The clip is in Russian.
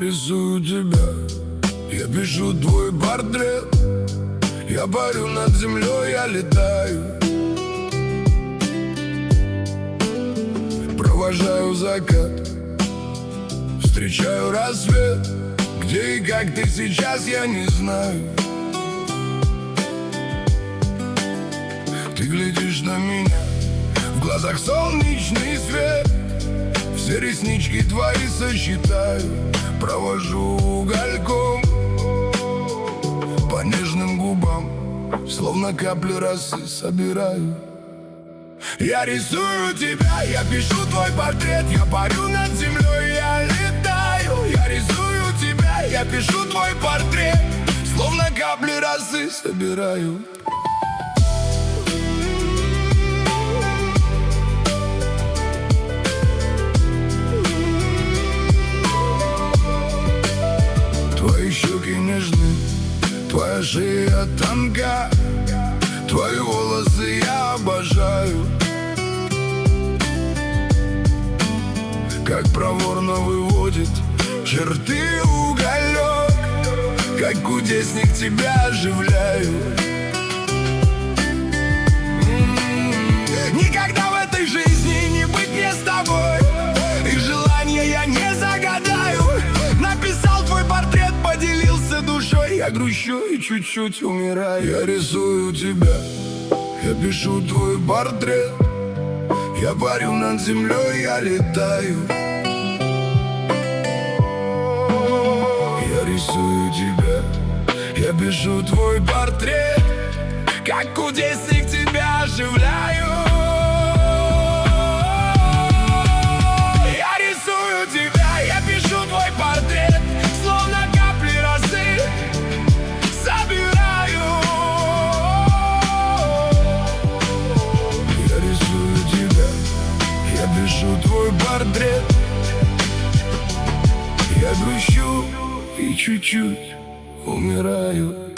рисую тебя, я пишу твой портрет. Я парю над землей, я летаю, провожаю закат, встречаю рассвет. Где и как ты сейчас, я не знаю. Ты глядишь на меня, в глазах солнечный свет. Все реснички твои сосчитаю, провожу угольком по нежным губам, словно капли росы собираю. Я рисую тебя, я пишу твой портрет. Я парю над землей, я летаю. Я рисую тебя, я пишу твой портрет, словно капли росы собираю. Твои щеки нежны, твоя шея тонка, твои волосы я обожаю. Как проворно выводит черты уголек, как кудесник тебя оживляю. Никогда в этой жизни не быть мне с тобой, и желания я не загадаю. Написал твой портрет, поделился душой. Я грущу и чуть-чуть умираю. Я рисую тебя, я пишу твой портрет. Я парю над землей, я летаю. Я рисую тебя, я пишу твой портрет, как кудесник тебя оживляю. Я рисую тебя, я пишу твой портрет, словно капли росы собираю. Я рисую тебя, я пишу твой портрет. Я грущу и чуть-чуть умираю.